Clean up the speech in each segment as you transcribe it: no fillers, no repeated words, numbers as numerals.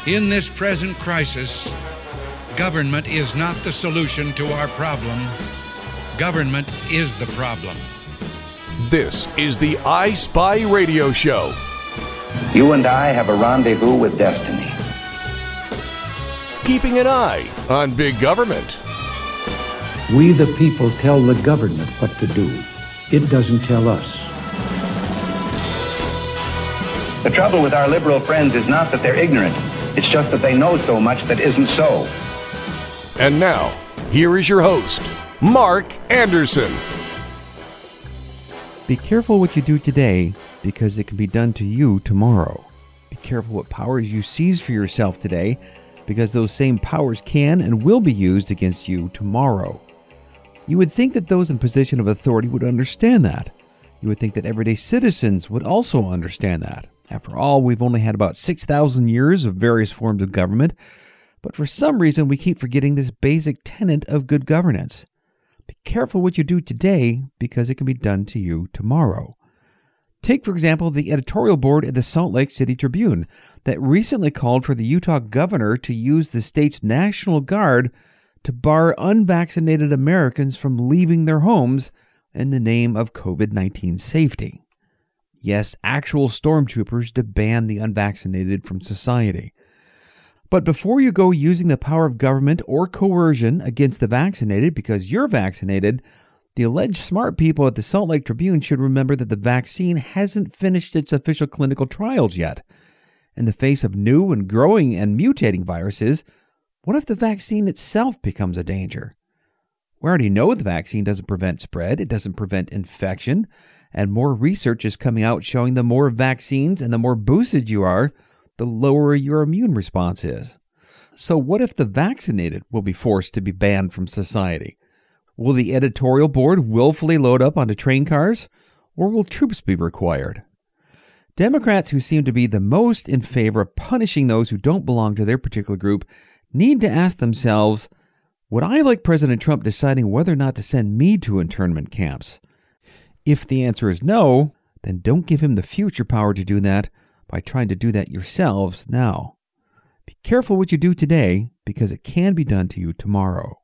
In this present crisis, government is not the solution to our problem. Government is the problem. This is the I Spy Radio Show. You and I have a rendezvous with destiny. Keeping an eye on big government. We the people tell the government what to do. It doesn't tell us. The trouble with our liberal friends is not that they're ignorant. It's just that they know so much that isn't so. And now, here is your host, Mark Anderson. Be careful what you do today, because it can be done to you tomorrow. Be careful what powers you seize for yourself today, because those same powers can and will be used against you tomorrow. You would think that those in position of authority would understand that. You would think that everyday citizens would also understand that. After all, we've only had about 6,000 years of various forms of government, but for some reason we keep forgetting this basic tenet of good governance. Be careful what you do today, because it can be done to you tomorrow. Take, for example, the editorial board at the Salt Lake City Tribune that recently called for the Utah governor to use the state's National Guard to bar unvaccinated Americans from leaving their homes in the name of COVID-19 safety. Yes, actual stormtroopers to ban the unvaccinated from society. But before you go using the power of government or coercion against the vaccinated because you're vaccinated, the alleged smart people at the Salt Lake Tribune should remember that the vaccine hasn't finished its official clinical trials yet. In the face of new and growing and mutating viruses, what if the vaccine itself becomes a danger? We already know the vaccine doesn't prevent spread, it doesn't prevent infection, and more research is coming out showing the more vaccines and the more boosted you are, the lower your immune response is. So what if the vaccinated will be forced to be banned from society? Will the editorial board willfully load up onto train cars, or will troops be required? Democrats, who seem to be the most in favor of punishing those who don't belong to their particular group, need to ask themselves, would I like President Trump deciding whether or not to send me to internment camps? If the answer is no, then don't give him the future power to do that by trying to do that yourselves now. Be careful what you do today, because it can be done to you tomorrow.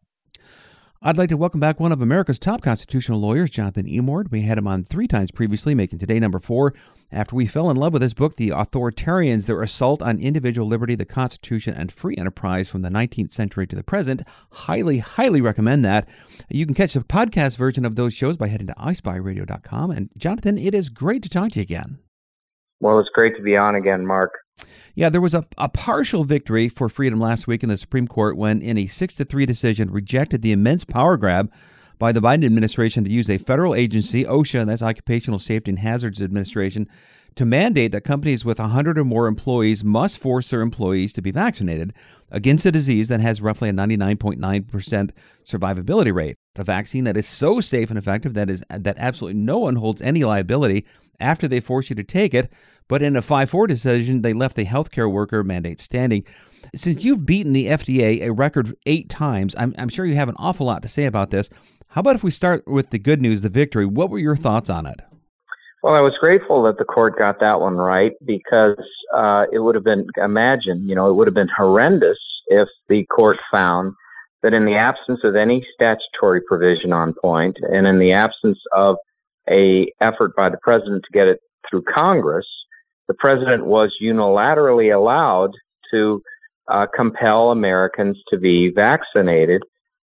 I'd like to welcome back one of America's top constitutional lawyers, Jonathan Emord. We had him on 3 times previously, making today number 4, after we fell in love with his book, The Authoritarians, Their Assault on Individual Liberty, the Constitution, and Free Enterprise from the 19th Century to the Present. Highly, highly recommend that. You can catch the podcast version of those shows by heading to ispyradio.com. And Jonathan, it is great to talk to you again. Well, it's great to be on again, Mark. Yeah, there was a partial victory for freedom last week in the Supreme Court when, in a 6-3 decision, rejected the immense power grab by the Biden administration to use a federal agency, OSHA, that's Occupational Safety and Hazards Administration, to mandate that companies with 100 or more employees must force their employees to be vaccinated against a disease that has roughly a 99.9% survivability rate. A vaccine that is so safe and effective that absolutely no one holds any liability after they force you to take it. But in a 5-4 decision, they left the healthcare worker mandate standing. Since you've beaten the FDA a record 8 times, I'm sure you have an awful lot to say about this. How about if we start with the good news, the victory? What were your thoughts on it? Well, I was grateful that the court got that one right, because it would have been, it would have been horrendous if the court found that in the absence of any statutory provision on point, and in the absence of a effort by the president to get it through Congress, the president was unilaterally allowed to compel Americans to be vaccinated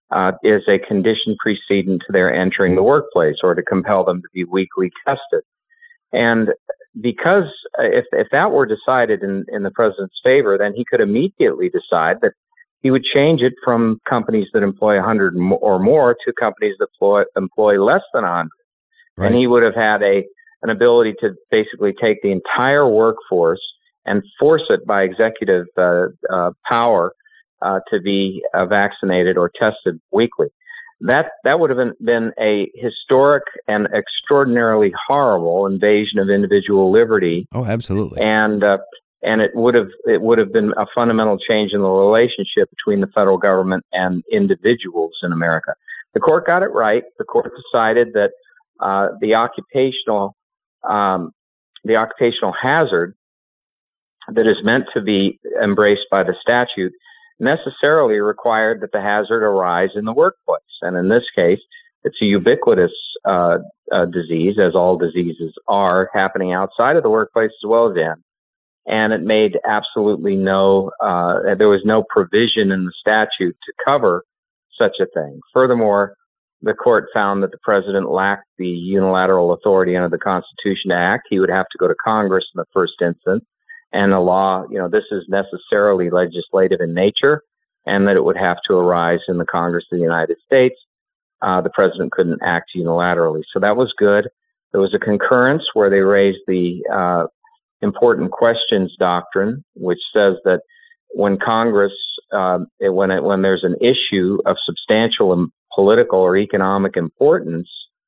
as a condition precedent to their entering the workplace, or to compel them to be weekly tested. And because if that were decided in the president's favor, then he could immediately decide that he would change it from companies that employ 100 or more to companies that employ less than 100. Right. And he would have had an ability to basically take the entire workforce and force it by executive power to be vaccinated or tested weekly. That would have been a historic and extraordinarily horrible invasion of individual liberty. Oh, absolutely. And it would have been a fundamental change in the relationship between the federal government and individuals in America. The court got it right. The court decided that the occupational hazard that is meant to be embraced by the statute necessarily required that the hazard arise in the workplace. And in this case, it's a ubiquitous disease, as all diseases are, happening outside of the workplace as well as in. And it made absolutely there was no provision in the statute to cover such a thing. Furthermore, the court found that the president lacked the unilateral authority under the Constitution to act. He would have to go to Congress in the first instance. And the law, this is necessarily legislative in nature, and that it would have to arise in the Congress of the United States. The president couldn't act unilaterally. So that was good. There was a concurrence where they raised the important questions doctrine, which says that when Congress, when there's an issue of substantial political or economic importance,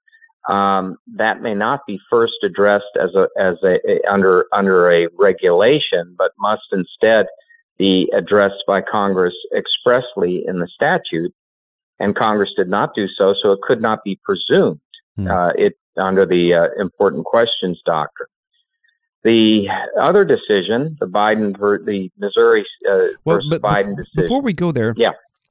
that may not be first addressed under a regulation, but must instead be addressed by Congress expressly in the statute. And Congress did not do so, so it could not be presumed under the important questions doctrine. The other decision, the Missouri versus Biden decision. Before we go there,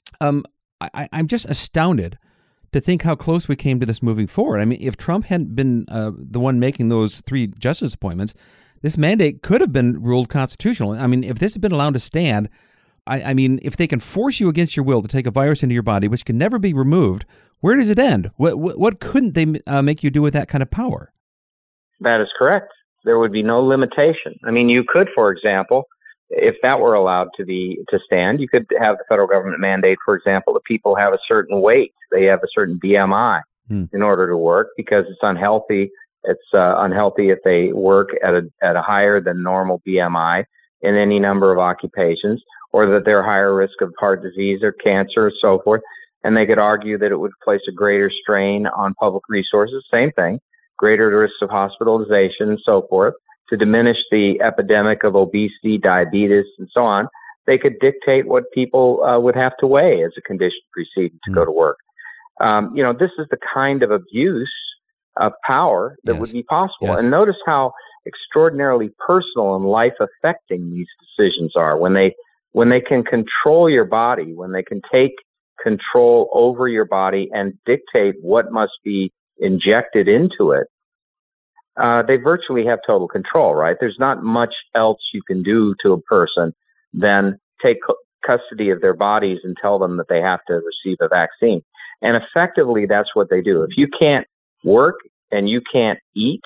I'm just astounded to think how close we came to this moving forward. I mean, if Trump hadn't been the one making those 3 justice appointments, this mandate could have been ruled constitutional. I mean, if this had been allowed to stand, I mean, if they can force you against your will to take a virus into your body, which can never be removed, where does it end? What couldn't they make you do with that kind of power? That is correct. There would be no limitation. I mean, you could, for example, if that were allowed to stand, you could have the federal government mandate, for example, that people have a certain weight, they have a certain BMI in order to work, because it's unhealthy. It's unhealthy if they work at a higher than normal BMI in any number of occupations, or that they're higher risk of heart disease or cancer or so forth. And they could argue that it would place a greater strain on public resources, same thing, greater risk of hospitalization and so forth, to diminish the epidemic of obesity, diabetes, and so on. They could dictate what people would have to weigh as a condition preceding to go to work. This is the kind of abuse of power that would be possible. Yes. And notice how extraordinarily personal and life-affecting these decisions are. When they can control your body, when they can take control over your body and dictate what must be injected into it, they virtually have total control, right? There's not much else you can do to a person than take custody of their bodies and tell them that they have to receive a vaccine. And effectively, that's what they do. If you can't work and you can't eat,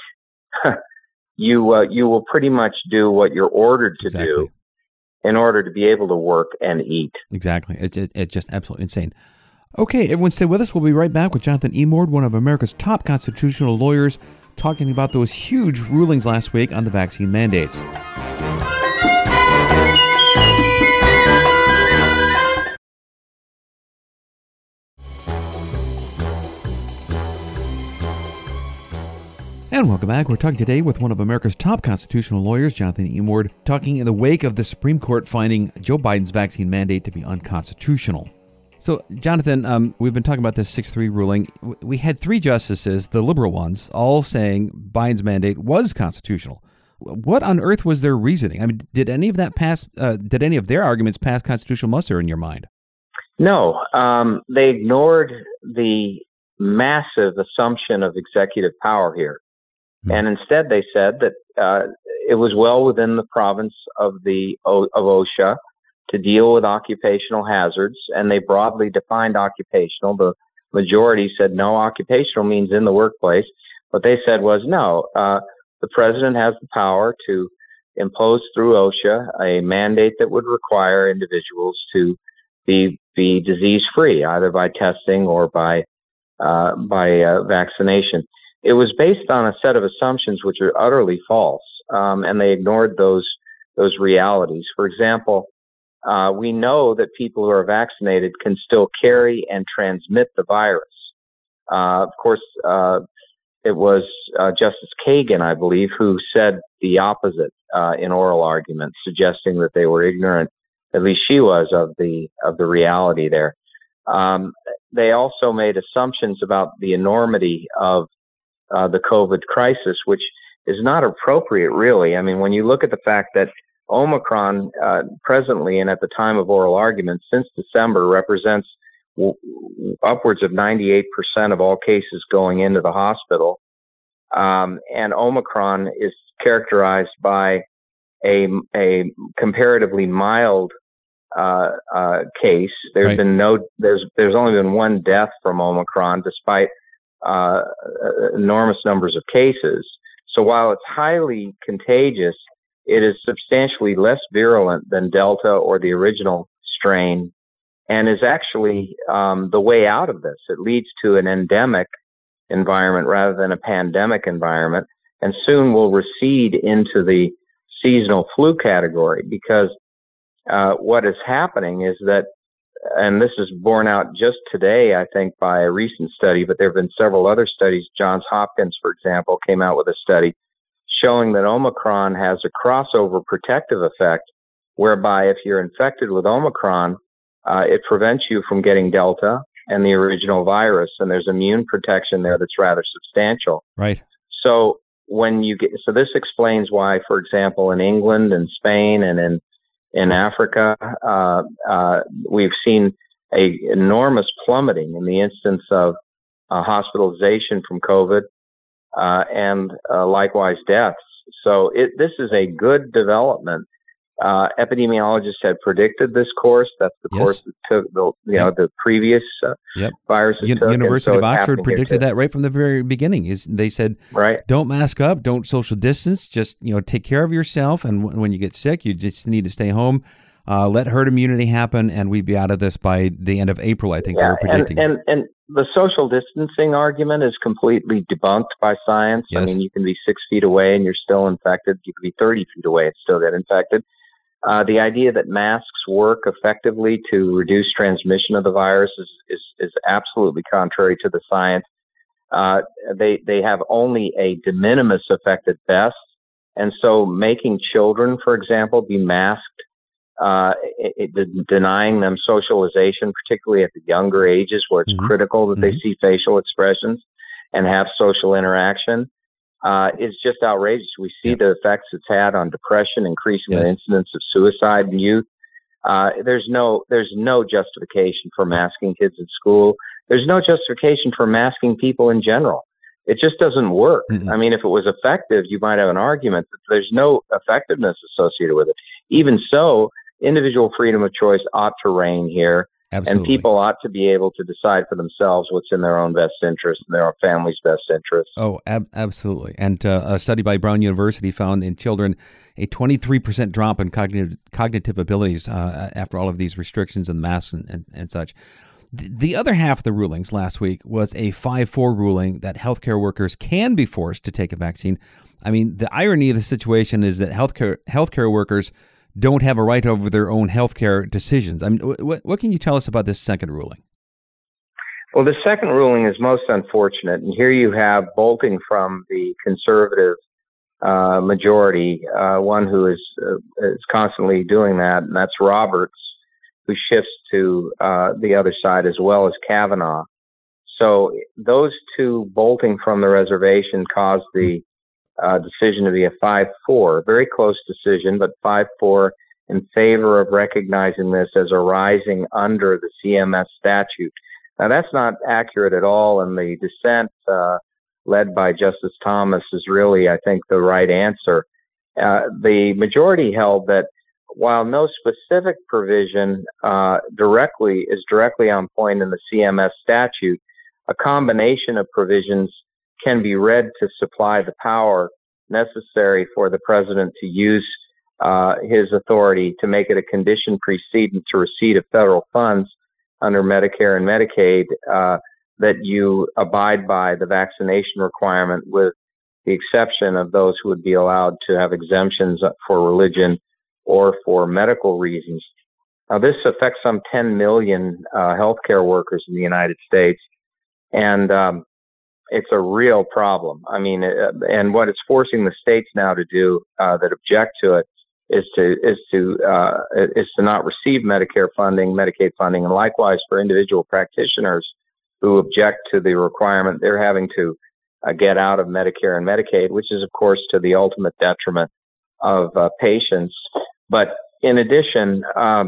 you will pretty much do what you're ordered to do in order to be able to work and eat. Exactly. It's just absolutely insane. Okay, everyone stay with us. We'll be right back with Jonathan Emord, one of America's top constitutional lawyers, talking about those huge rulings last week on the vaccine mandates. And welcome back. We're talking today with one of America's top constitutional lawyers, Jonathan Emord, talking in the wake of the Supreme Court finding Joe Biden's vaccine mandate to be unconstitutional. So, Jonathan, we've been talking about this 6-3 ruling. We had 3 justices, the liberal ones, all saying Biden's mandate was constitutional. What on earth was their reasoning? I mean, did any of that pass? Did any of their arguments pass constitutional muster in your mind? No, they ignored the massive assumption of executive power here. And instead, they said that it was well within the province of OSHA to deal with occupational hazards, and they broadly defined occupational. The majority said no, occupational means in the workplace. What they said was no, the president has the power to impose through OSHA a mandate that would require individuals to be disease-free, either by testing or by vaccination. It was based on a set of assumptions which are utterly false, and they ignored those realities. For example, we know that people who are vaccinated can still carry and transmit the virus. Of course, it was Justice Kagan, I believe, who said the opposite in oral arguments, suggesting that they were ignorant, at least she was, of the reality there. They also made assumptions about the enormity of the COVID crisis, which is not appropriate, really. I mean, when you look at the fact that Omicron presently and at the time of oral argument since December represents upwards of 98% of all cases going into the hospital. And Omicron is characterized by a comparatively mild case. There's only been one death from Omicron, despite enormous numbers of cases. So while it's highly contagious, it is substantially less virulent than Delta or the original strain, and is actually the way out of this. It leads to an endemic environment rather than a pandemic environment, and soon will recede into the seasonal flu category, because what is happening is that, and this is borne out just today, I think, by a recent study, but there have been several other studies. Johns Hopkins, for example, came out with a study showing that Omicron has a crossover protective effect, whereby if you're infected with Omicron, it prevents you from getting Delta and the original virus, and there's immune protection there that's rather substantial. Right. So this explains why, for example, in England and Spain and in Africa, we've seen a enormous plummeting in the instance of hospitalization from COVID and likewise deaths. So this is a good development. Epidemiologists had predicted this course. That's the course that took the previous viruses took. University of Oxford predicted that right from the very beginning. They said, don't mask up, don't social distance, just take care of yourself, and when you get sick, you just need to stay home. Let herd immunity happen, and we'd be out of this by the end of April, I think they were predicting. And the social distancing argument is completely debunked by science. Yes. I mean, you can be 6 feet away and you're still infected. You can be 30 feet away and still get infected. The idea that masks work effectively to reduce transmission of the virus is absolutely contrary to the science. They have only a de minimis effect at best. And so making children, for example, be masked, denying them socialization, particularly at the younger ages where it's critical that they see facial expressions and have social interaction, is just outrageous. We see the effects it's had on depression, increasing the incidence of suicide in youth. There's no justification for masking kids at school. There's no justification for masking people in general. It just doesn't work. I mean, if it was effective, you might have an argument, but there's no effectiveness associated with it. Even so, individual freedom of choice ought to reign here. Absolutely. And people ought to be able to decide for themselves what's in their own best interest and their own family's best interest. Oh, absolutely. And a study by Brown University found in children a 23% drop in cognitive abilities after all of these restrictions and masks and such. The other half of the rulings last week was a 5-4 ruling that healthcare workers can be forced to take a vaccine. I mean, the irony of the situation is that healthcare workers don't have a right over their own healthcare decisions. I mean, what can you tell us about this second ruling? Well, the second ruling is most unfortunate, and here you have bolting from the conservative majority, one who is constantly doing that, and that's Roberts, who shifts to the other side, as well as Kavanaugh. So those two bolting from the reservation caused the decision to be a 5-4, very close decision, but 5-4 in favor of recognizing this as arising under the CMS statute. Now, that's not accurate at all, and the dissent led by Justice Thomas is really, I think, the right answer. The majority held that while no specific provision is directly on point in the CMS statute, a combination of provisions can be read to supply the power necessary for the president to use his authority to make it a condition precedent to receipt of federal funds under Medicare and Medicaid that you abide by the vaccination requirement, with the exception of those who would be allowed to have exemptions for religion or for medical reasons. Now, this affects some 10 million healthcare workers in the United States, and it's a real problem. I mean, and what it's forcing the states now to do that object to it is to not receive Medicare funding, Medicaid funding, and likewise for individual practitioners who object to the requirement, they're having to get out of Medicare and Medicaid, which is, of course, to the ultimate detriment of patients. But in addition,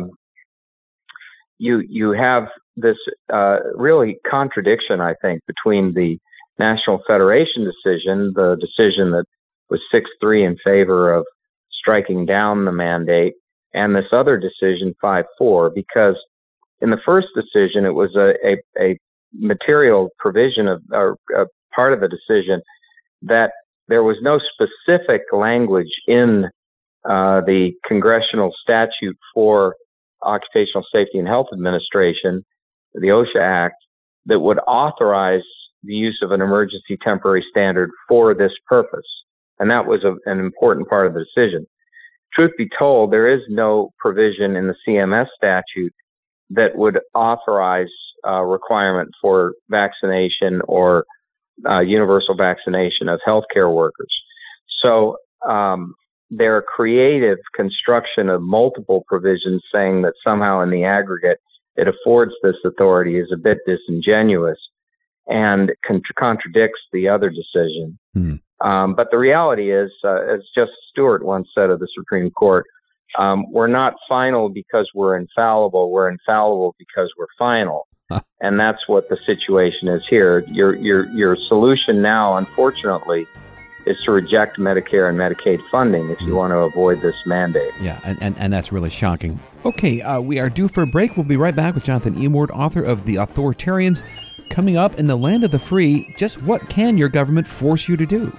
you have this really contradiction, I think, between the National Federation decision, the decision that was 6-3 in favor of striking down the mandate, and this other decision, 5-4, because in the first decision, it was a material provision of, or part of the decision, that there was no specific language in the congressional statute for Occupational Safety and Health Administration, the OSHA Act, that would authorize the use of an emergency temporary standard for this purpose. And that was an important part of the decision. Truth be told, there is no provision in the CMS statute that would authorize a requirement for vaccination or universal vaccination of healthcare workers. So their creative construction of multiple provisions saying that somehow in the aggregate it affords this authority is a bit disingenuous and contradicts the other decision. But the reality is, as Justice Stewart once said of the Supreme Court, we're not final because we're infallible. We're infallible because we're final. And that's what the situation is here. Your solution now, unfortunately, is to reject Medicare and Medicaid funding if you want to avoid this mandate. Yeah, and that's really shocking. Okay, we are due for a break. We'll be right back with Jonathan Emord, author of The Authoritarians. Coming up in the land of the free, just what can your government force you to do?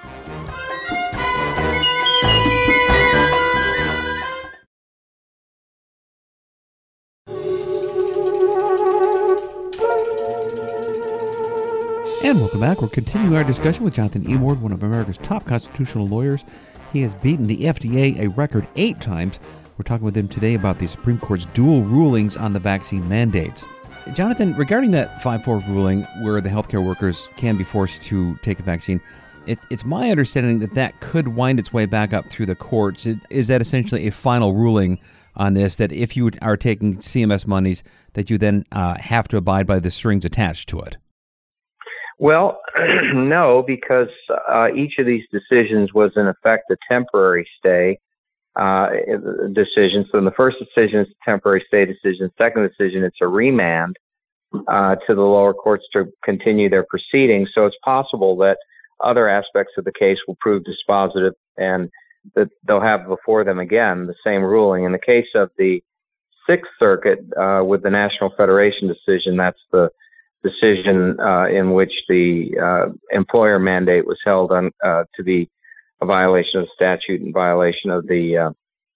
And welcome back. We're continuing our discussion with Jonathan Emord, one of America's top constitutional lawyers. He has beaten the FDA a record 8 times. We're talking with him today about the Supreme Court's dual rulings on the vaccine mandates. Jonathan, regarding that 5-4 ruling where the healthcare workers can be forced to take a vaccine, it's my understanding that could wind its way back up through the courts. Is that essentially a final ruling on this, that if you are taking CMS monies, that you then have to abide by the strings attached to it? Well, no, because each of these decisions was in effect a temporary stay decision. So in the first decision, it's a temporary stay decision. Second decision, it's a remand to the lower courts to continue their proceedings. So it's possible that other aspects of the case will prove dispositive and that they'll have before them again the same ruling. In the case of the Sixth Circuit with the National Federation decision, that's the decision in which the employer mandate was held to be a violation of the statute and violation of the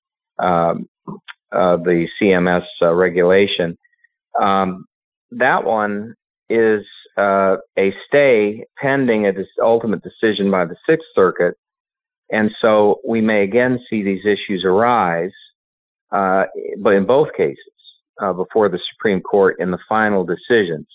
CMS regulation. That one is a stay pending this ultimate decision by the Sixth Circuit, and so we may again see these issues arise, but in both cases before the Supreme Court in the final decisions.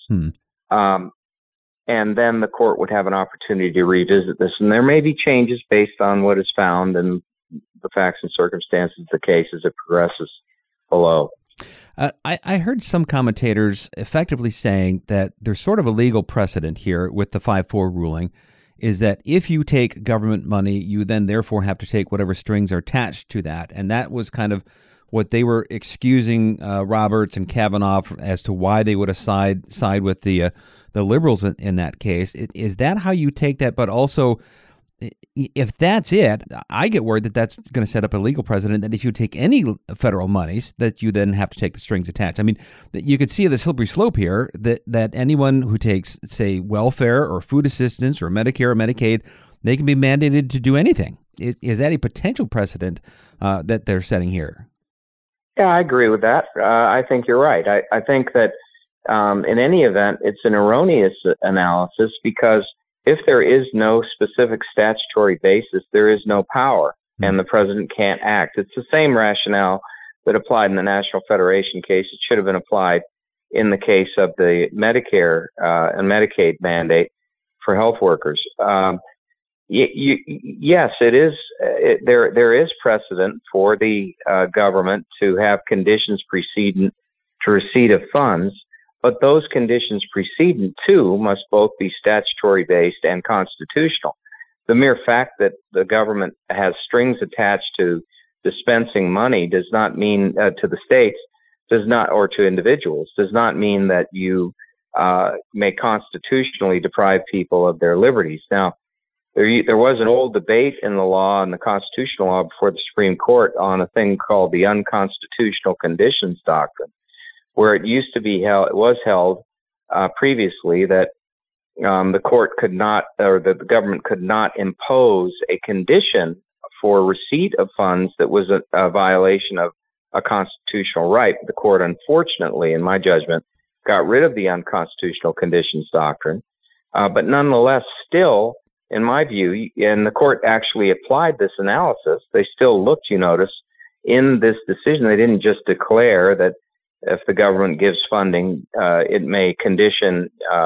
And then the court would have an opportunity to revisit this. And there may be changes based on what is found and the facts and circumstances of the case as it progresses below. I heard some commentators effectively saying that there's sort of a legal precedent here with the 5-4 ruling, is that if you take government money, you then therefore have to take whatever strings are attached to that. And that was kind of what they were excusing Roberts and Kavanaugh as to why they would have side with the liberals in that case. Is that how you take that? But also, if that's it, I get worried that that's going to set up a legal precedent that if you take any federal monies, that you then have to take the strings attached. I mean, you could see the slippery slope here that anyone who takes, say, welfare or food assistance or Medicare or Medicaid, they can be mandated to do anything. Is that a potential precedent that they're setting here? Yeah, I agree with that. I think you're right. I think that in any event, it's an erroneous analysis because if there is no specific statutory basis, there is no power and the president can't act. It's the same rationale that applied in the National Federation case. It should have been applied in the case of the Medicare and Medicaid mandate for health workers. Yes, it is. There is precedent for the government to have conditions precedent to receipt of funds, but those conditions precedent too must both be statutory based and constitutional. The mere fact that the government has strings attached to dispensing money does not mean to the states, does not, or to individuals, does not mean that you may constitutionally deprive people of their liberties. Now, there was an old debate in the law and the constitutional law before the Supreme Court on a thing called the unconstitutional conditions doctrine, where it used to be held, it was held previously that the court could not, or that the government could not impose a condition for receipt of funds that was a violation of a constitutional right. The court, unfortunately, in my judgment, got rid of the unconstitutional conditions doctrine. But nonetheless, still, in my view, and the court actually applied this analysis, they still looked, you notice, in this decision. They didn't just declare that if the government gives funding, it may condition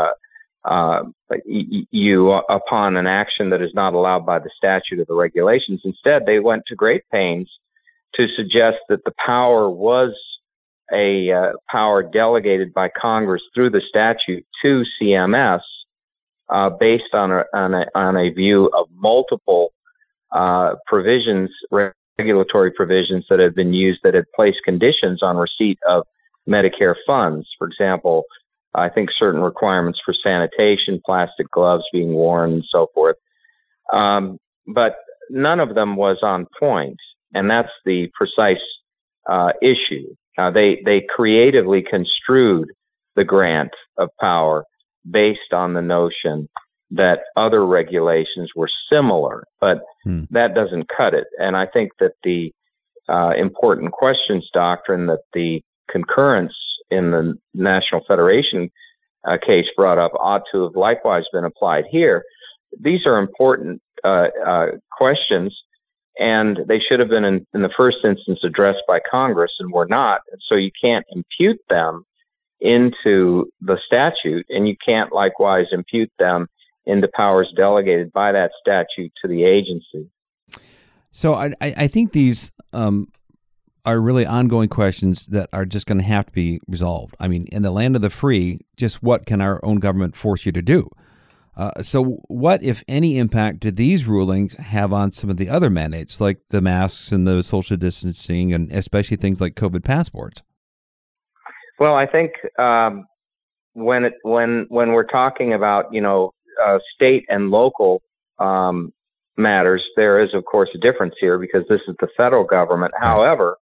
you upon an action that is not allowed by the statute or the regulations. Instead, they went to great pains to suggest that the power was a power delegated by Congress through the statute to CMS, based on a view of multiple provisions, regulatory provisions that had been used that had placed conditions on receipt of Medicare funds. For example, I think certain requirements for sanitation, plastic gloves being worn, and so forth. But none of them was on point, and that's the precise issue. They creatively construed the grant of power based on the notion that other regulations were similar, but that doesn't cut it. And I think that the important questions doctrine that the concurrence in the National Federation case brought up ought to have likewise been applied here. These are important questions, and they should have been in the first instance addressed by Congress and were not. And so you can't impute them into the statute, and you can't likewise impute them into powers delegated by that statute to the agency. So I think these are really ongoing questions that are just going to have to be resolved. I mean, in the land of the free, just what can our own government force you to do? So what, if any, impact do these rulings have on some of the other mandates, like the masks and the social distancing, and especially things like COVID passports? Well, I think when we're talking about, state and local matters, there is, of course, a difference here because this is the federal government. Right. However,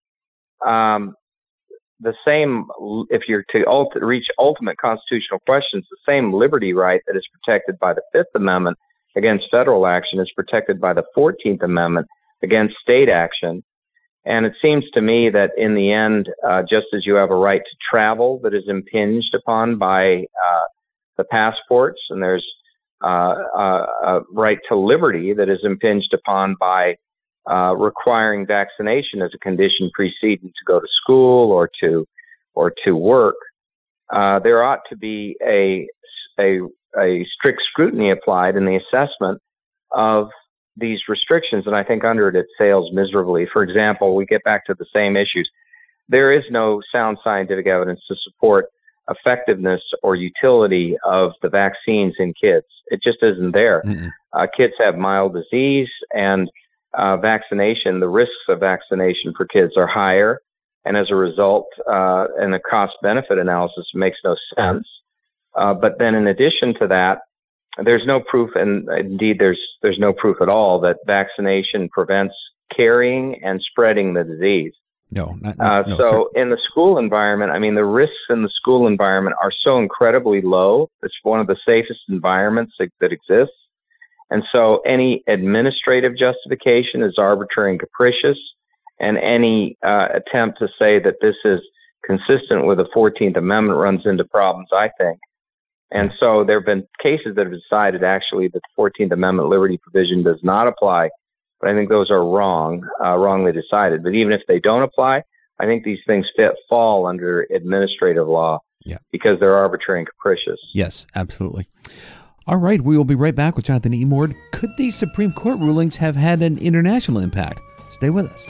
the same, if you're to reach ultimate constitutional questions, the same liberty right that is protected by the Fifth Amendment against federal action is protected by the 14th Amendment against state action. And it seems to me that in the end, just as you have a right to travel that is impinged upon by the passports, and there's a right to liberty that is impinged upon by requiring vaccination as a condition preceding to go to school or to work, there ought to be a strict scrutiny applied in the assessment of these restrictions, and I think under it fails miserably. For example, we get back to the same issues. There is no sound scientific evidence to support effectiveness or utility of the vaccines in kids. It just isn't there. Mm-hmm. Kids have mild disease, and vaccination, the risks of vaccination for kids are higher, and as a result, and the cost-benefit analysis makes no sense. But then in addition to that, there's no proof, and indeed there's no proof at all, that vaccination prevents carrying and spreading the disease. No, so in the school environment, I mean, the risks in the school environment are so incredibly low. It's one of the safest environments that exists. And so any administrative justification is arbitrary and capricious, and any attempt to say that this is consistent with the 14th Amendment runs into problems, I think. And so there have been cases that have decided actually that the 14th Amendment liberty provision does not apply, but I think those are wrongly decided. But even if they don't apply, I think these things fall under administrative law because they're arbitrary and capricious. Yes, absolutely. All right, we will be right back with Jonathan E. Mord. Could these Supreme Court rulings have had an international impact? Stay with us.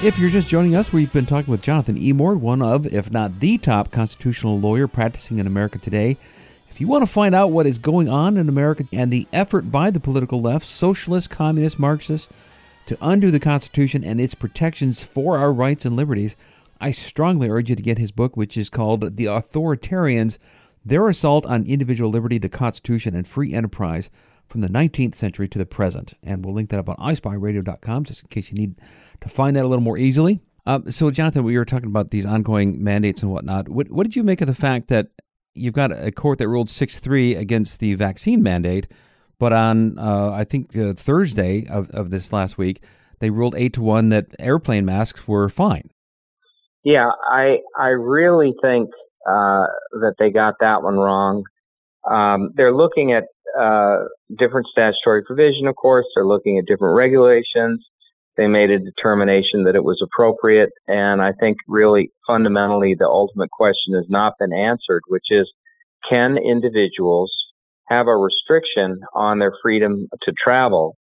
If you're just joining us, we've been talking with Jonathan Emord, one of, if not the top constitutional lawyer practicing in America today. If you want to find out what is going on in America and the effort by the political left, socialists, communists, Marxists, to undo the Constitution and its protections for our rights and liberties, I strongly urge you to get his book, which is called The Authoritarians, Their Assault on Individual Liberty, the Constitution, and Free Enterprise from the 19th Century to the Present. And we'll link that up on ispyradio.com just in case you need to find that a little more easily. So, Jonathan, we were talking about these ongoing mandates and whatnot. What did you make of the fact that you've got a court that ruled 6-3 against the vaccine mandate, but on, I think, Thursday of this last week, they ruled 8-1 that airplane masks were fine? Yeah, I really think that they got that one wrong. They're looking at different statutory provision, of course. They're looking at different regulations. They made a determination that it was appropriate, and I think really fundamentally the ultimate question has not been answered, which is, can individuals have a restriction on their freedom to travel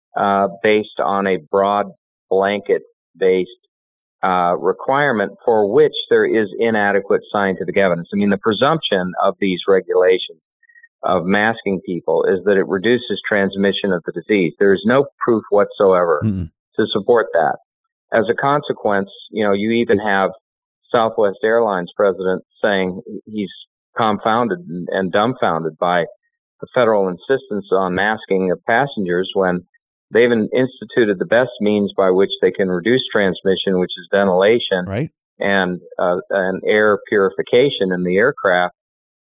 based on a broad blanket-based requirement for which there is inadequate scientific evidence? I mean, the presumption of these regulations of masking people is that it reduces transmission of the disease. There is no proof whatsoever to support that. As a consequence, you even have Southwest Airlines president saying he's confounded and dumbfounded by the federal insistence on masking of passengers when they've instituted the best means by which they can reduce transmission, which is ventilation, right, and air purification in the aircraft.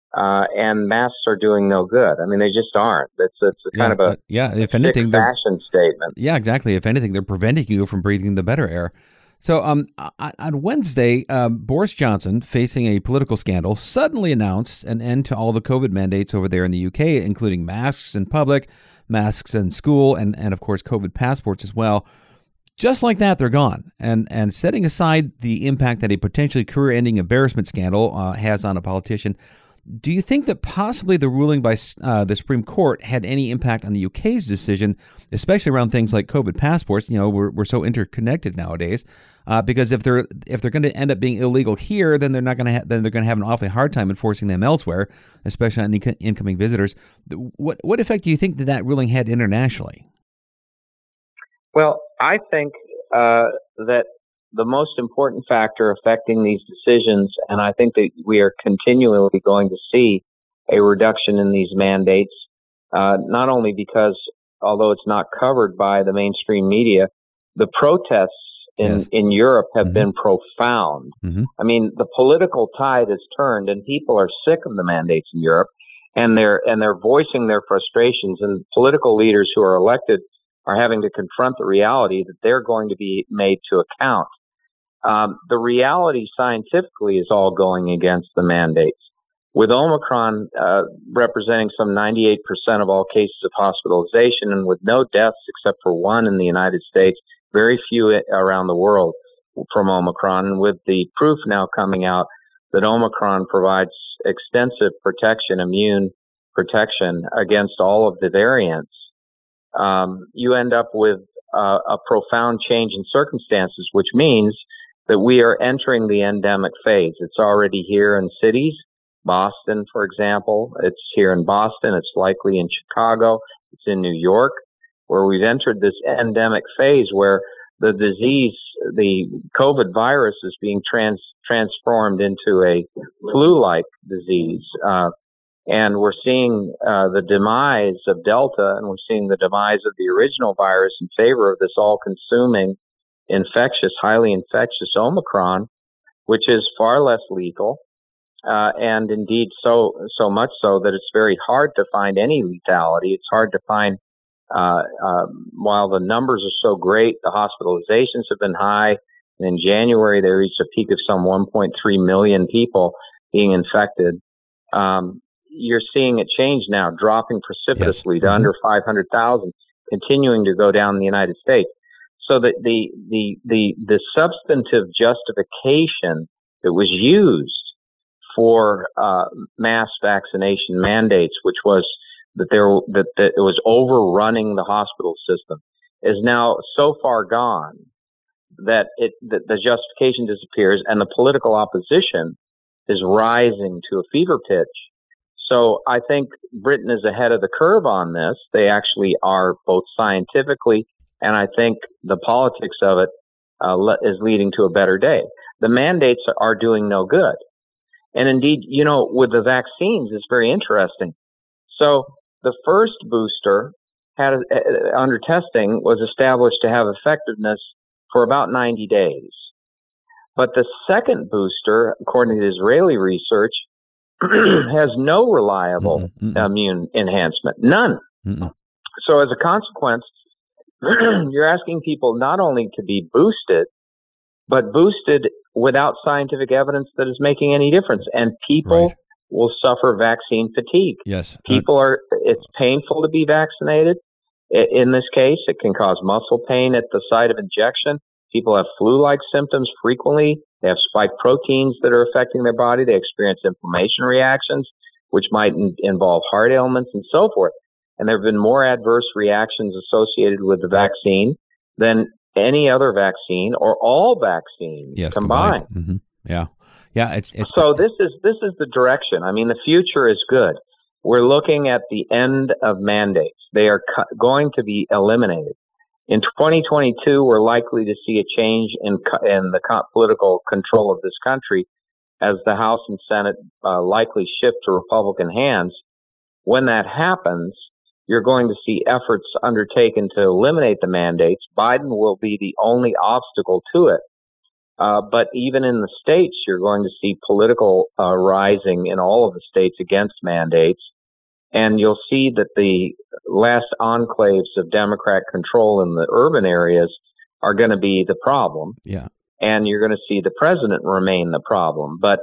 And masks are doing no good. I mean, they just aren't. It's a kind of a if anything, fashion statement. Yeah, exactly. If anything, they're preventing you from breathing the better air. So on Wednesday, Boris Johnson, facing a political scandal, suddenly announced an end to all the COVID mandates over there in the UK, including masks in public, masks in school, and of course, COVID passports as well. Just like that, they're gone. And setting aside the impact that a potentially career-ending embarrassment scandal has on a politician, do you think that possibly the ruling by the Supreme Court had any impact on the UK's decision, especially around things like COVID passports? We're so interconnected nowadays. Because if they're going to end up being illegal here, then they're going to have an awfully hard time enforcing them elsewhere, especially on incoming visitors. What effect do you think that ruling had internationally? Well, I think that the most important factor affecting these decisions, and I think that we are continually going to see a reduction in these mandates, not only because, although it's not covered by the mainstream media, the protests in Europe have been profound. I mean, the political tide has turned, and people are sick of the mandates in Europe, and they're voicing their frustrations, and political leaders who are elected are having to confront the reality that they're going to be made to account. The reality scientifically is all going against the mandates. With Omicron representing some 98% of all cases of hospitalization, and with no deaths except for one in the United States, very few around the world from Omicron, and with the proof now coming out that Omicron provides extensive protection, immune protection against all of the variants, you end up with a profound change in circumstances, which means that we are entering the endemic phase. It's already here in cities. Boston, for example, it's here in Boston. It's likely in Chicago. It's in New York, where we've entered this endemic phase where the disease, the COVID virus, is being transformed into a flu-like disease. And we're seeing the demise of Delta, and we're seeing the demise of the original virus in favor of this all-consuming, highly infectious Omicron, which is far less lethal, and indeed so much so that it's very hard to find any lethality. It's hard to find, while the numbers are so great, the hospitalizations have been high. And in January, they reached a peak of some 1.3 million people being infected. You're seeing it change now, dropping precipitously to under 500,000, continuing to go down in the United States. So that the substantive justification that was used for mass vaccination mandates, which was that it was overrunning the hospital system, is now so far gone that the justification disappears and the political opposition is rising to a fever pitch. So I think Britain is ahead of the curve on this. They actually are, both scientifically, and I think the politics of it is leading to a better day. The mandates are doing no good. And indeed, with the vaccines, it's very interesting. So the first booster under testing was established to have effectiveness for about 90 days. But the second booster, according to Israeli research, has no reliable immune enhancement. None. So as a consequence, you're asking people not only to be boosted, but boosted without scientific evidence that is making any difference. And people will suffer vaccine fatigue. Yes. It's painful to be vaccinated. In this case, it can cause muscle pain at the site of injection. People have flu-like symptoms frequently. They have spike proteins that are affecting their body. They experience inflammation reactions, which might involve heart ailments and so forth. And there have been more adverse reactions associated with the vaccine than any other vaccine or all vaccines combined. Mm-hmm. Yeah. It's so this is the direction. I mean, the future is good. We're looking at the end of mandates. They are going to be eliminated. In 2022, we're likely to see a change in the political control of this country as the House and Senate likely shift to Republican hands. When that happens, you're going to see efforts undertaken to eliminate the mandates. Biden will be the only obstacle to it. But even in the states, you're going to see political rising in all of the states against mandates. And you'll see that the last enclaves of Democrat control in the urban areas are going to be the problem. Yeah. And you're going to see the president remain the problem. But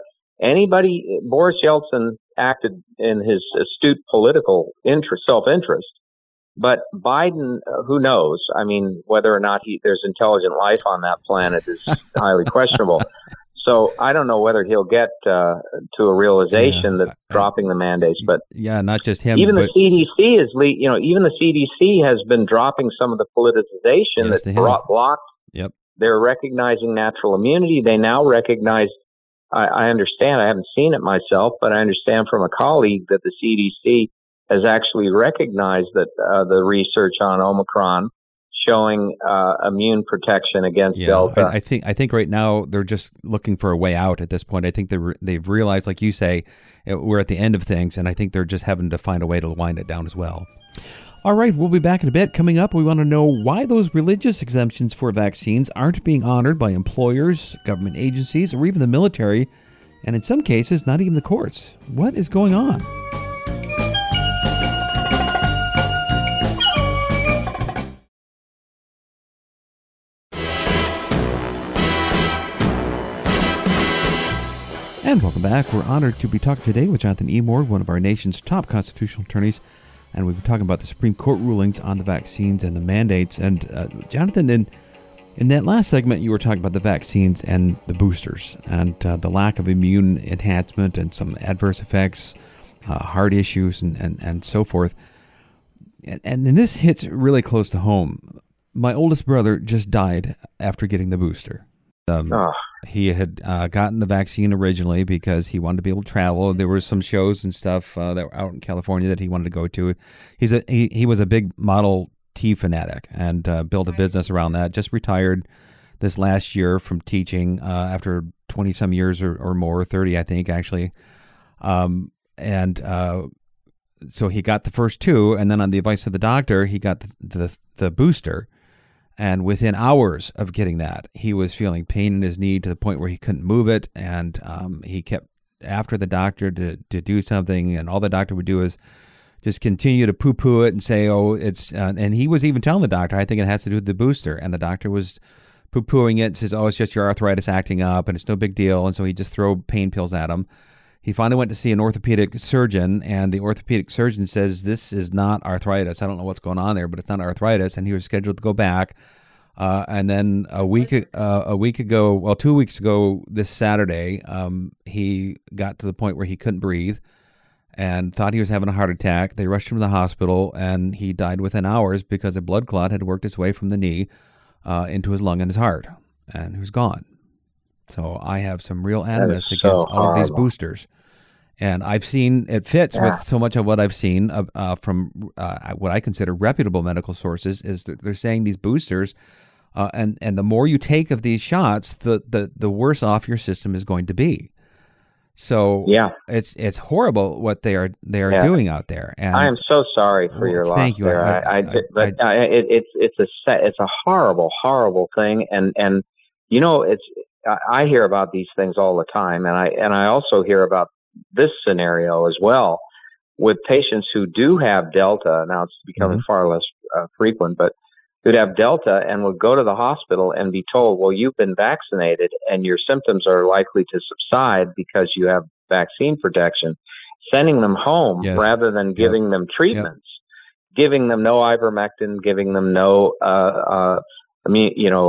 Boris Yeltsin acted in his astute political self-interest. But Biden, who knows? I mean, whether or not there's intelligent life on that planet is highly questionable. So I don't know whether he'll get to a realization that dropping the mandates, but not just him. Even the CDC even the CDC has been dropping some of the politicization that blocked. Yep. They're recognizing natural immunity. They now recognize. I understand. I haven't seen it myself, but I understand from a colleague that the CDC has actually recognized that the research on Omicron showing immune protection against Delta. I think right now they're just looking for a way out at this point. I think they've realized, like you say, we're at the end of things, and I think they're just having to find a way to wind it down as well. All right, we'll be back in a bit. Coming up, we want to know why those religious exemptions for vaccines aren't being honored by employers, government agencies, or even the military, and in some cases, not even the courts. What is going on? And welcome back. We're honored to be talking today with Jonathan E. Moore, one of our nation's top constitutional attorneys, and we've been talking about the Supreme Court rulings on the vaccines and the mandates. And Jonathan, in that last segment, you were talking about the vaccines and the boosters and the lack of immune enhancement and some adverse effects, heart issues, and so forth. And this hits really close to home. My oldest brother just died after getting the booster. He had gotten the vaccine originally because he wanted to be able to travel. There were some shows and stuff that were out in California that he wanted to go to. He was a big Model T fanatic and built a business around that. Just retired this last year from teaching after 20-some years or more, 30 I think actually. So he got the first two, and then on the advice of the doctor, he got the booster. And within hours of getting that, he was feeling pain in his knee to the point where he couldn't move it. And he kept after the doctor to do something. And all the doctor would do is just continue to poo-poo it and say, it's... and he was even telling the doctor, I think it has to do with the booster. And the doctor was poo-pooing it and says, it's just your arthritis acting up and it's no big deal. And so he'd just throw pain pills at him. He finally went to see an orthopedic surgeon, and the orthopedic surgeon says, this is not arthritis. I don't know what's going on there, but it's not arthritis. And he was scheduled to go back. And then 2 weeks ago, this Saturday, he got to the point where he couldn't breathe and thought he was having a heart attack. They rushed him to the hospital, and he died within hours because a blood clot had worked its way from the knee into his lung and his heart. and who's gone. So I have some real That animus is so against all of these horrible. boosters. And I've seen it fits with Yeah. so much of what I've seen from what I consider reputable medical sources is that they're saying these boosters, and the more you take of these shots, the worse off your system is going to be. So Yeah. it's horrible what they are Yeah. doing out there. And I am so sorry for Well, your loss thank you. there. It's a horrible, horrible thing, and you know, I hear about these things all the time, and I also hear about this scenario as well with patients who do have Delta. Now it's becoming far less frequent, but who'd have Delta and would go to the hospital and be told, well, you've been vaccinated and your symptoms are likely to subside because you have vaccine protection, sending them home Yes. rather than giving them treatments, giving them no ivermectin, giving them no, any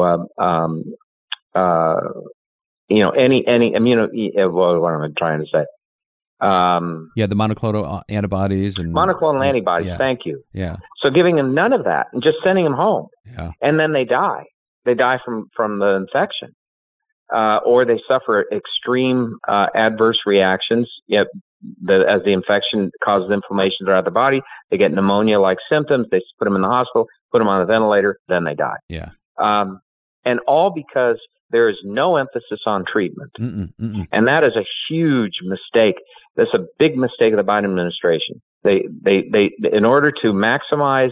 what am I trying to say? the monoclonal antibodies and Monoclonal antibodies. Yeah. Thank you. Yeah. So giving them none of that and just sending them home. Yeah. And then they die. They die from the infection, or they suffer extreme adverse reactions. As the infection causes inflammation throughout the body, they get pneumonia-like symptoms. They put them in the hospital, put them on a ventilator, then they die. Yeah. And all because there is no emphasis on treatment. And that is a huge mistake. That's a big mistake of the Biden administration. They in order to maximize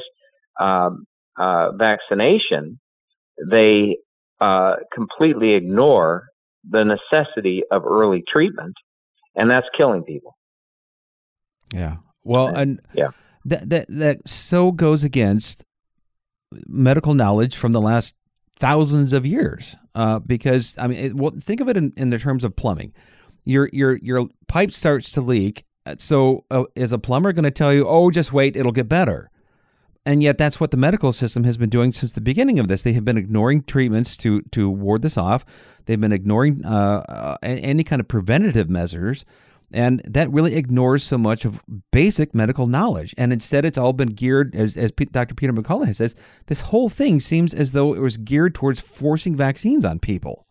vaccination, they completely ignore the necessity of early treatment, and that's killing people. Yeah. Well, and Yeah. that so goes against medical knowledge from the last thousands of years. Because I mean, think of it in the terms of plumbing. Your pipe starts to leak. So is a plumber going to tell you, "Oh, just wait, it'll get better"? And yet that's what the medical system has been doing since the beginning of this. They have been ignoring treatments to ward this off. They've been ignoring any kind of preventative measures. And that really ignores so much of basic medical knowledge. And instead, it's all been geared, as Dr. Peter McCullough says, this whole thing seems as though it was geared towards forcing vaccines on people.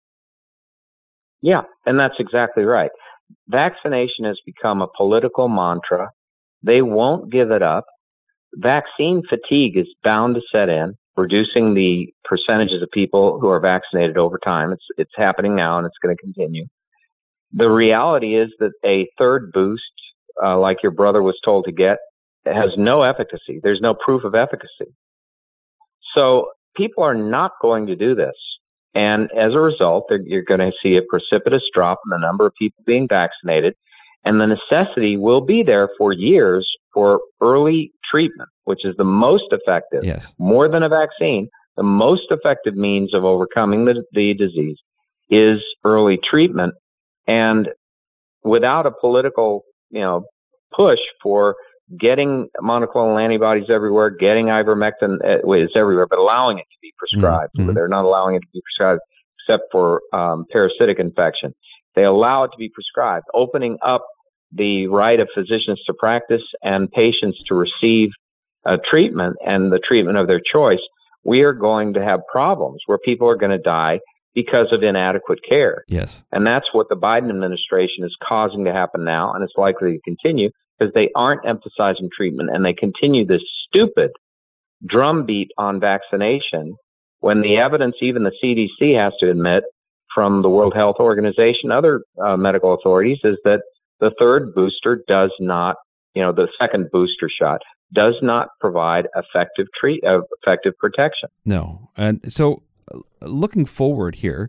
Yeah, and that's exactly right. Vaccination has become a political mantra. They won't give it up. Vaccine fatigue is bound to set in, reducing the percentages of people who are vaccinated over time. It's happening now, and it's going to continue. The reality is that a third boost, like your brother was told to get, has no efficacy. There's no proof of efficacy. So people are not going to do this. And as a result, you're going to see a precipitous drop in the number of people being vaccinated. And the necessity will be there for years for early treatment, which is the most effective, more than a vaccine, the most effective means of overcoming the disease is early treatment. And without a political, push for getting monoclonal antibodies everywhere, getting ivermectin is everywhere, but allowing it to be prescribed. They're not allowing it to be prescribed except for parasitic infection. They allow it to be prescribed, opening up the right of physicians to practice and patients to receive treatment and the treatment of their choice. We are going to have problems where people are going to die because of inadequate care. Yes. And that's what the Biden administration is causing to happen now, and it's likely to continue because they aren't emphasizing treatment, and they continue this stupid drumbeat on vaccination when the evidence, even the CDC has to admit, from the World Health Organization, other medical authorities, is that the third booster does not, the second booster shot does not provide effective protection. No. And so looking forward here,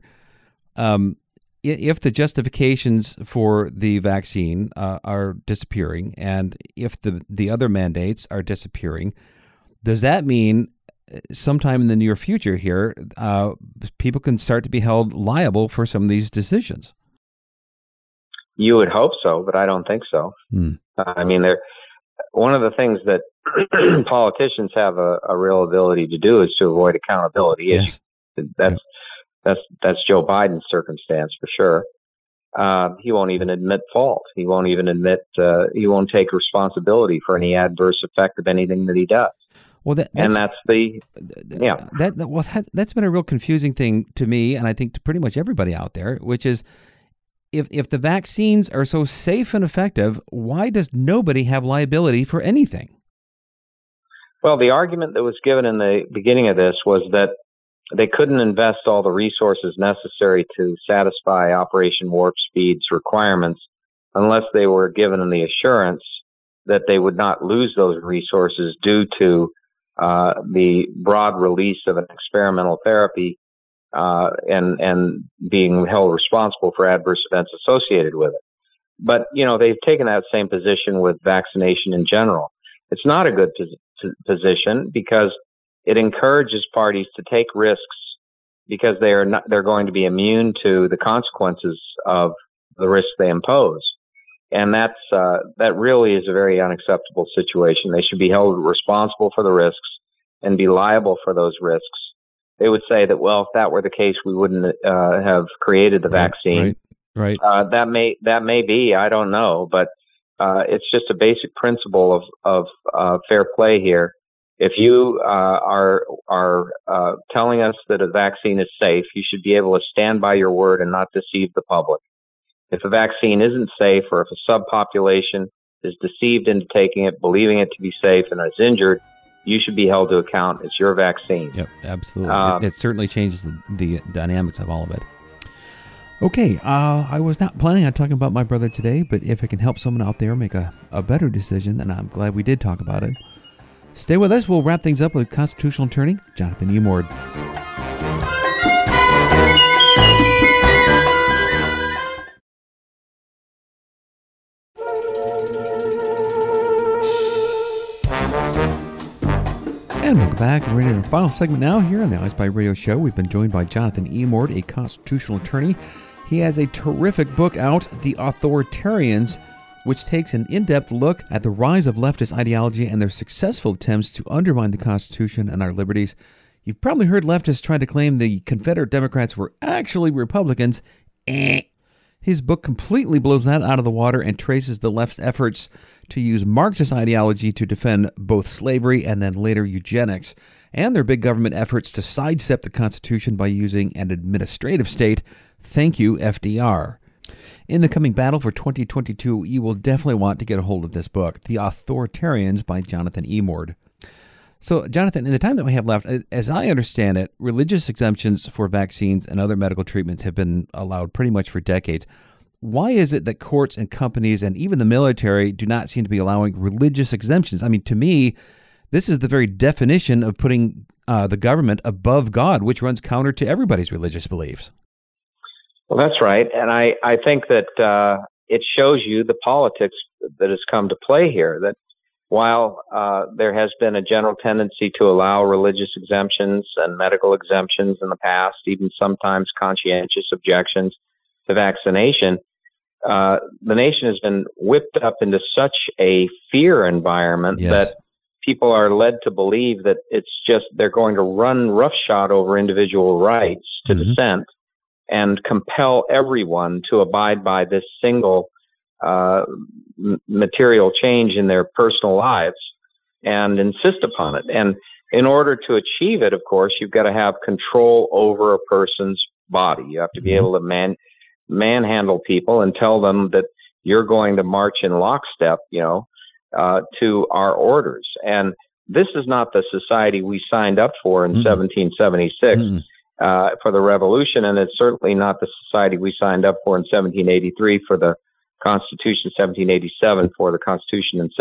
if the justifications for the vaccine are disappearing, and if the other mandates are disappearing, does that mean sometime in the near future here, people can start to be held liable for some of these decisions? You would hope so, but I don't think so. I mean, one of the things that politicians have a real ability to do is to avoid accountability. Yes. That's Joe Biden's circumstance for sure. He won't even admit fault. He won't even admit, he won't take responsibility for any adverse effect of anything that he does. Well, that's been a real confusing thing to me, and I think to pretty much everybody out there, which is if the vaccines are so safe and effective, why does nobody have liability for anything? Well, the argument that was given in the beginning of this was that they couldn't invest all the resources necessary to satisfy Operation Warp Speed's requirements unless they were given the assurance that they would not lose those resources due to the broad release of an experimental therapy and being held responsible for adverse events associated with it. But, they've taken that same position with vaccination in general. It's not a good position because it encourages parties to take risks because they're going to be immune to the consequences of the risks they impose. And that really is a very unacceptable situation. They should be held responsible for the risks and be liable for those risks. They would say that, well, if that were the case, we wouldn't have created the vaccine. Right. That may be. I don't know, but it's just a basic principle of fair play here. If you are telling us that a vaccine is safe, you should be able to stand by your word and not deceive the public. If a vaccine isn't safe, or if a subpopulation is deceived into taking it, believing it to be safe, and is injured, you should be held to account. It's your vaccine. Yep, absolutely. It certainly changes the dynamics of all of it. Okay, I was not planning on talking about my brother today, but if it can help someone out there make a better decision, then I'm glad we did talk about it. Stay with us. We'll wrap things up with constitutional attorney Jonathan Emord. And welcome back. We're in our final segment now here on the iSpy Radio Show. We've been joined by Jonathan Emord, a constitutional attorney. He has a terrific book out, The Authoritarians, which takes an in-depth look at the rise of leftist ideology and their successful attempts to undermine the Constitution and our liberties. You've probably heard leftists try to claim the Confederate Democrats were actually Republicans. His book completely blows that out of the water and traces the left's efforts to use Marxist ideology to defend both slavery and then later eugenics, and their big government efforts to sidestep the Constitution by using an administrative state. Thank you, FDR. In the coming battle for 2022, you will definitely want to get a hold of this book, The Authoritarians by Jonathan Emord. So, Jonathan, in the time that we have left, as I understand it, religious exemptions for vaccines and other medical treatments have been allowed pretty much for decades. Why is it that courts and companies and even the military do not seem to be allowing religious exemptions? I mean, to me, this is the very definition of putting the government above God, which runs counter to everybody's religious beliefs. Well, that's right. And I think that it shows you the politics that has come to play here, that while there has been a general tendency to allow religious exemptions and medical exemptions in the past, even sometimes conscientious objections to vaccination, the nation has been whipped up into such a fear environment that people are led to believe that it's just they're going to run roughshod over individual rights to dissent and compel everyone to abide by this single material change in their personal lives and insist upon it. And in order to achieve it, of course, you've got to have control over a person's body. You have to be able to manhandle people and tell them that you're going to march in lockstep, to our orders. And this is not the society we signed up for in 1776 for the Revolution, and it's certainly not the society we signed up for in 1783 for the Constitution, 1787 for the Constitution, and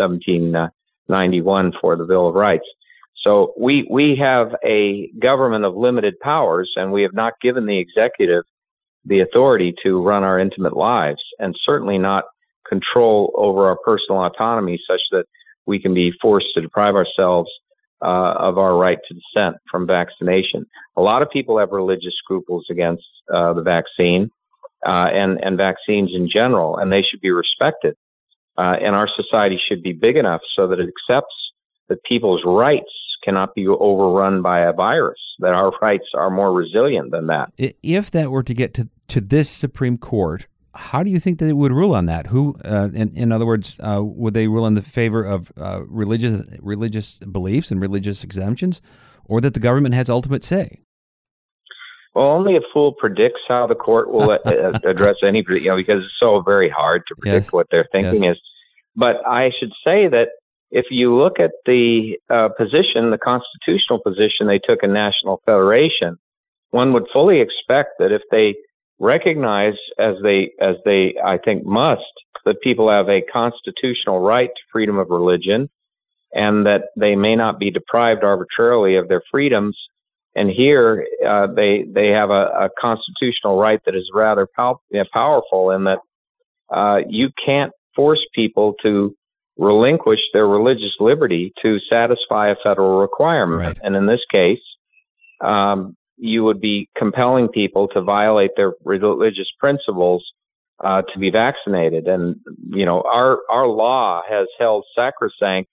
1791 for the Bill of Rights. So we have a government of limited powers, and we have not given the executive the authority to run our intimate lives, and certainly not control over our personal autonomy such that we can be forced to deprive ourselves of our right to dissent from vaccination. A lot of people have religious scruples against the vaccine and vaccines in general, and they should be respected. And our society should be big enough so that it accepts that people's rights cannot be overrun by a virus, that our rights are more resilient than that. If that were to get to this Supreme Court, How do you think that it would rule on that? Who, in other words, would they rule in the favor of religious beliefs and religious exemptions, or that the government has ultimate say? Well, only a fool predicts how the court will address any, because it's so very hard to predict what their thinking is. But I should say that if you look at the position, the constitutional position they took in National Federation, one would fully expect that if they recognize, as they I think must, that people have a constitutional right to freedom of religion, and that they may not be deprived arbitrarily of their freedoms. And here they have a constitutional right that is rather powerful, in that you can't force people to relinquish their religious liberty to satisfy a federal requirement. Right. And in this case, you would be compelling people to violate their religious principles to be vaccinated. And, our law has held sacrosanct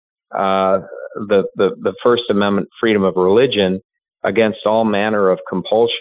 the First Amendment freedom of religion against all manner of compulsion.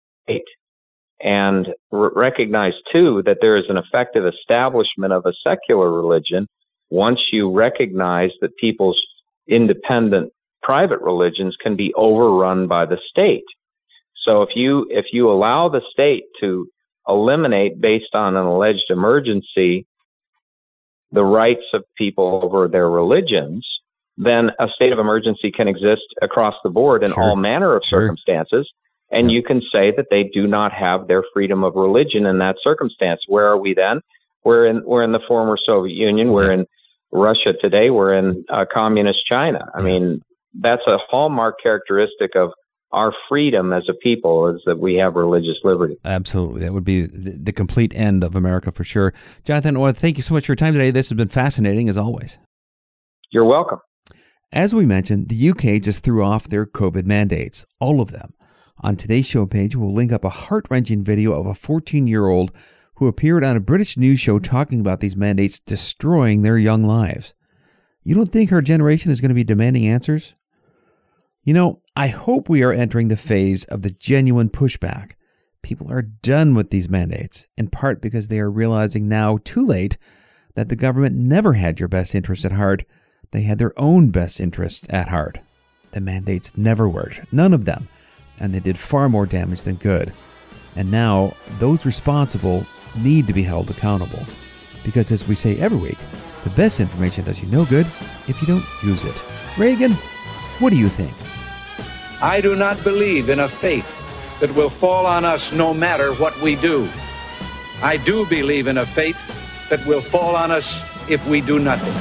And recognize, too, that there is an effective establishment of a secular religion once you recognize that people's independent private religions can be overrun by the state. So if you allow the state to eliminate, based on an alleged emergency, the rights of people over their religions, then a state of emergency can exist across the board in all manner of circumstances. And you can say that they do not have their freedom of religion in that circumstance. Where are we then? We're in the former Soviet Union. We're in Russia today. We're in communist China. I mean, that's a hallmark characteristic of our freedom as a people, is that we have religious liberty. Absolutely. That would be the complete end of America for sure. Jonathan, well, thank you so much for your time today. This has been fascinating, as always. You're welcome. As we mentioned, the UK just threw off their COVID mandates, all of them. On today's show page, we'll link up a heart-wrenching video of a 14-year-old who appeared on a British news show talking about these mandates destroying their young lives. You don't think her generation is going to be demanding answers? I hope we are entering the phase of the genuine pushback. People are done with these mandates, in part because they are realizing now, too late, that the government never had your best interests at heart. They had their own best interests at heart. The mandates never worked, none of them, and they did far more damage than good. And now, those responsible need to be held accountable. Because as we say every week, the best information does you no good if you don't use it. Reagan, what do you think? I do not believe in a fate that will fall on us no matter what we do. I do believe in a fate that will fall on us if we do nothing.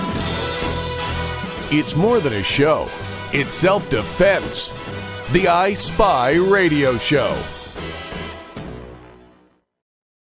It's more than a show. It's self-defense. The I Spy Radio Show.